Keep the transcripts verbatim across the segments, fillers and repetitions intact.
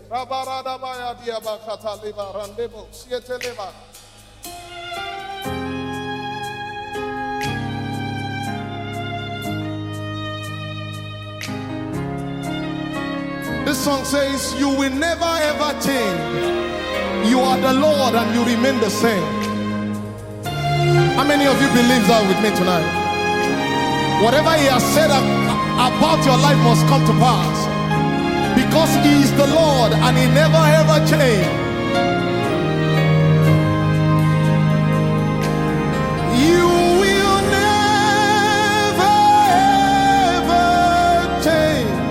Rabaradabaya diabakata leva randebo siete leva. This song says, you will never ever change. You are the Lord and you remain the same. How many of you believe that with me tonight? Whatever he has said about your life must come to pass. Because he is the Lord and he never ever changed. You will never ever change.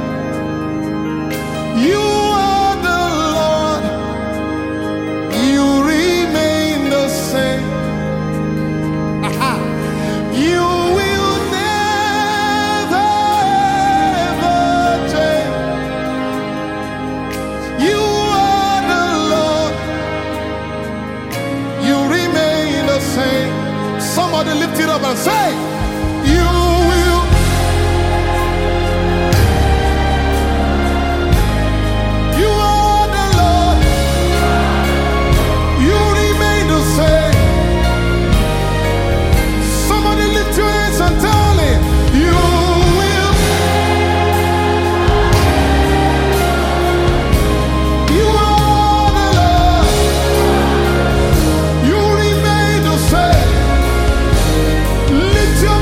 You are the Lord. You remain the same. Aha. You will never ever change. You are the Lord. You remain the same. Somebody lift it up and say, you will. You are the Lord. You remain the same. Somebody lift your hands and tell him, you will. You are the Lord. You remain the same. Lift your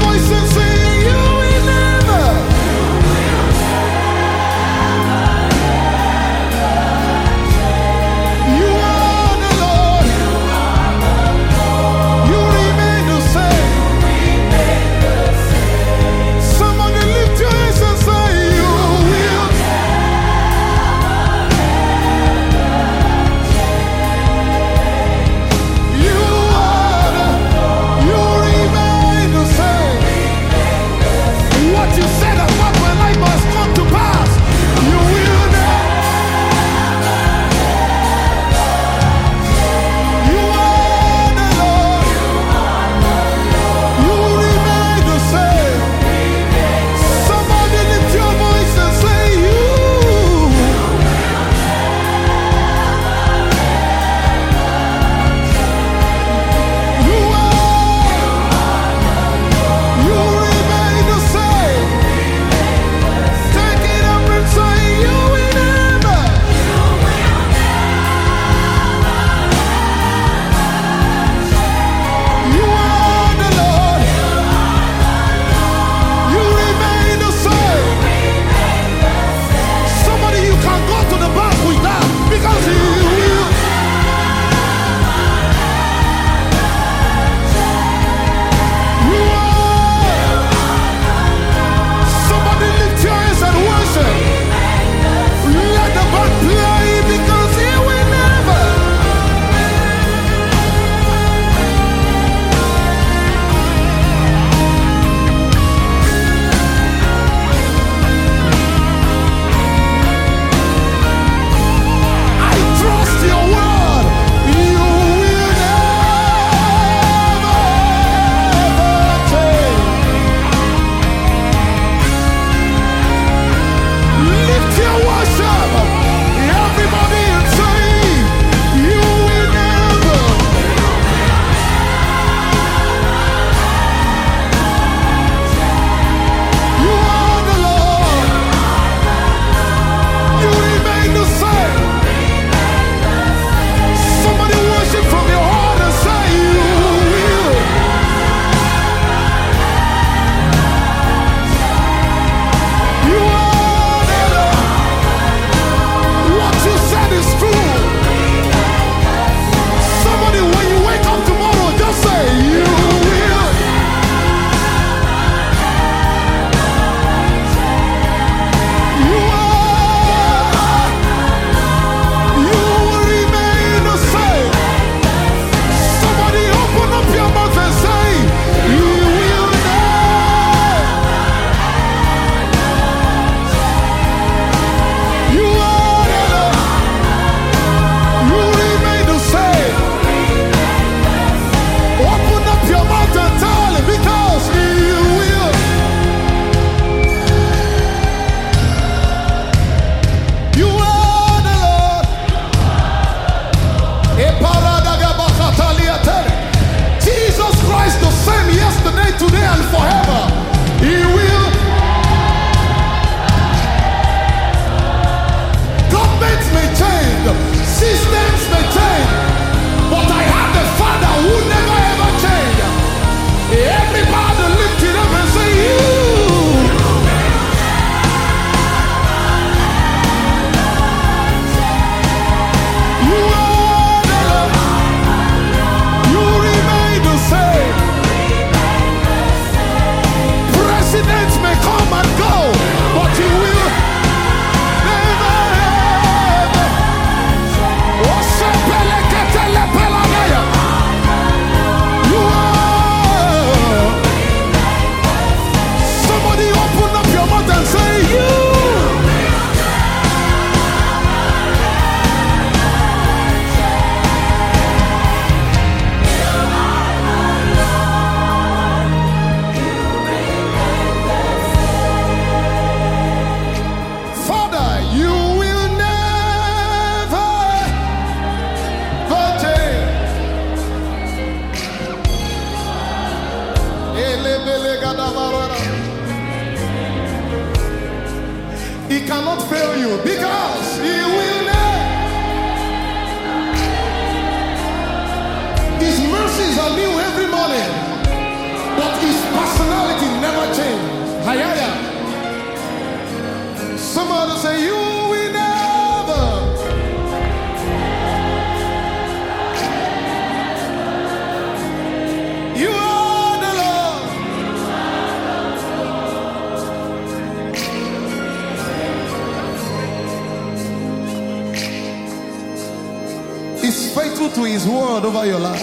is faithful to his word over your life.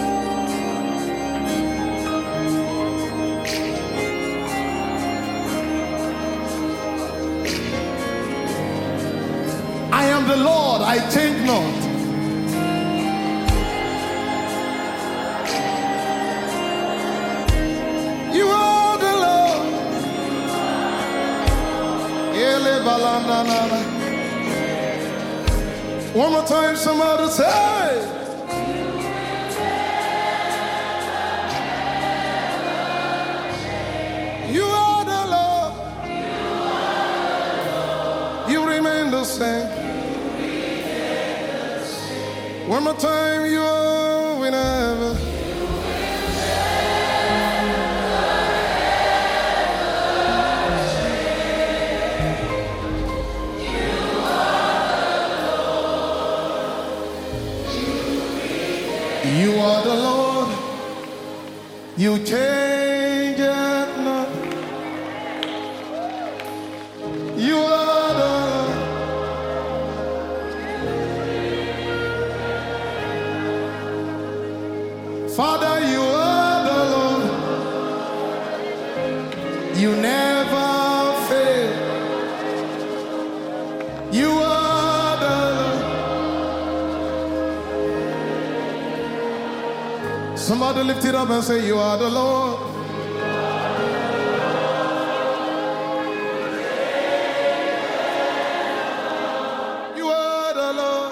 I am the Lord, I change not. You are the Lord. Ele balanana. One more time, somebody say. You are the Lord. You remain the same. One more time, you are whenever. You are the Lord, you change it not. You are the Lord. Father, you are the Lord. You never fail. You are the Lord. Somebody lift it up and say, you are the Lord. You are the Lord.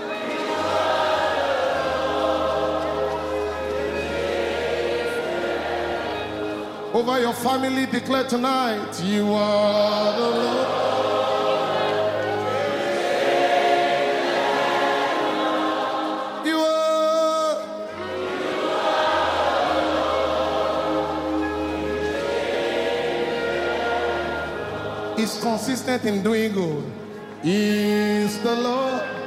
Over your family, declare tonight, you are the Lord. You are. He's consistent in doing good. He is the Lord.